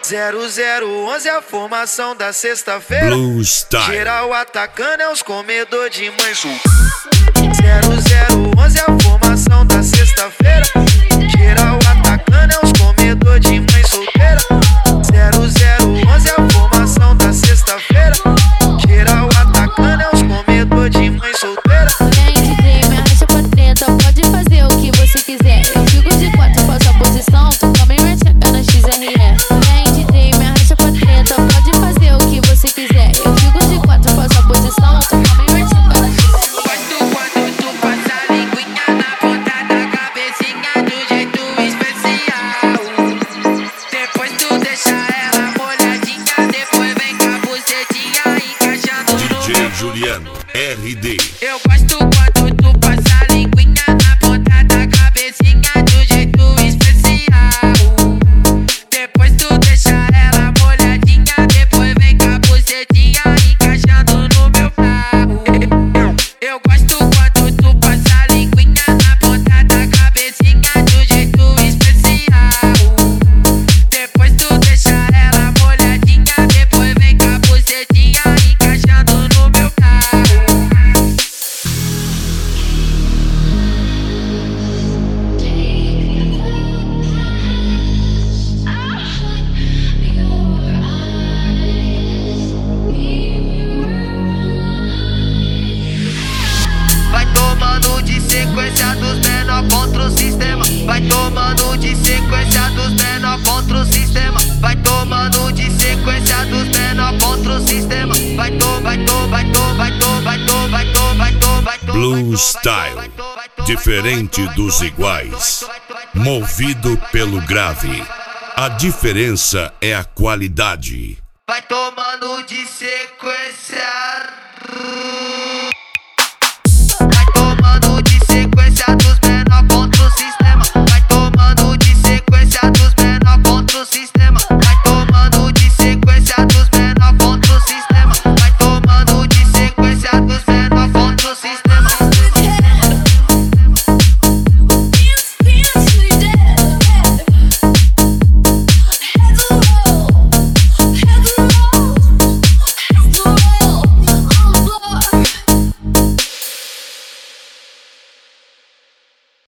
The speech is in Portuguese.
0011 a formação da sexta-feira. Blue Style. Geral atacando é os comedor de mãe sul. 0011 a formação da sexta-feira. Geral atacando é os comedor de mãe solteira. 0011 a formação da sexta-feira. Geral atacando é os comedor de mãe solteira. Vem DJ, me arrasta pra treta, pode fazer o que você quiser. Eu fico de quatro, faço a posição, tu também vai chegar na XRE. Vem DJ, me arrasta pra treta, pode fazer o que você quiser. Eu fico de quatro, faço a posição, tu também vai chegar na XRE. Gosto quando tu passa a linguinha na ponta da cabecinha do jeito especial. Depois tu deixa ela molhadinha, depois vem com a bucetinha encaixando no DJ Juliano RD. Eu gosto quando tu passa a linguinha na ponta da cabecinha do jeito especial. Depois tu deixa ela molhadinha, depois vem com a bucetinha encaixando no meu carro. Eu gosto quando tu passa a linguinha na ponta da cabecinha do jeito especial. Depois tu deixa ela molhadinha, depois vem com a bucetinha encaixando no meu carro. Vai tomando de sequência dos menor contra o sistema. Vai tomando de sequência dos menor contra o sistema. Vai tomando de sequência dos menor contra o sistema. Vai to, vai to, vai to, vai to, vai to, vai to, vai to, vai to. Blue Style. Diferente dos iguais. Movido pelo grave. A diferença é a qualidade. Vai tomando de sequência.